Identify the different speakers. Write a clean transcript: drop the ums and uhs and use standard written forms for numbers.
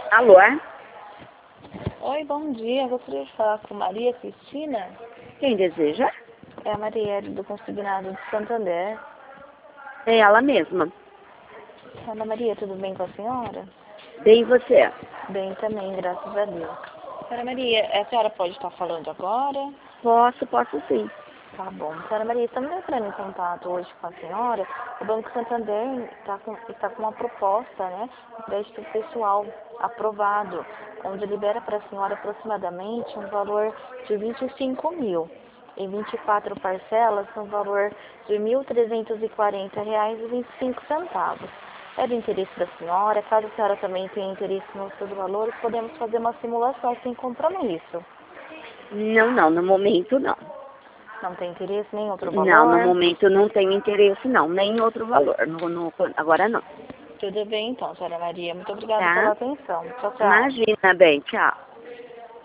Speaker 1: Alô? É?
Speaker 2: Oi, bom dia. Gostaria de falar com Maria Cristina.
Speaker 1: Quem deseja?
Speaker 2: É a Marielle do Consignado de Santander.
Speaker 1: É ela mesma.
Speaker 2: Ana Maria, tudo bem com a senhora?
Speaker 1: Bem você?
Speaker 2: Bem também, graças a Deus. Senhora Maria, a senhora pode estar falando agora?
Speaker 1: Posso sim.
Speaker 2: Tá bom. Senhora Maria, estamos entrando em contato hoje com a senhora. O Banco Santander está com uma proposta, né? Um crédito pessoal aprovado, onde libera para a senhora aproximadamente um valor de 25 mil. Em 24 parcelas, no valor de R$ 1.340,25. É do interesse da senhora. Caso a senhora também tenha interesse nos seus valores, podemos fazer uma simulação sem compromisso.
Speaker 1: Não, no momento não.
Speaker 2: Não tem interesse nem outro
Speaker 1: Não, no
Speaker 2: valor?
Speaker 1: momento não tenho interesse não, nem outro valor. Agora não.
Speaker 2: Tudo bem então, senhora Maria. Muito obrigada pela
Speaker 1: Tá?
Speaker 2: atenção. Tchau, tchau.
Speaker 1: Imagina, bem, tchau.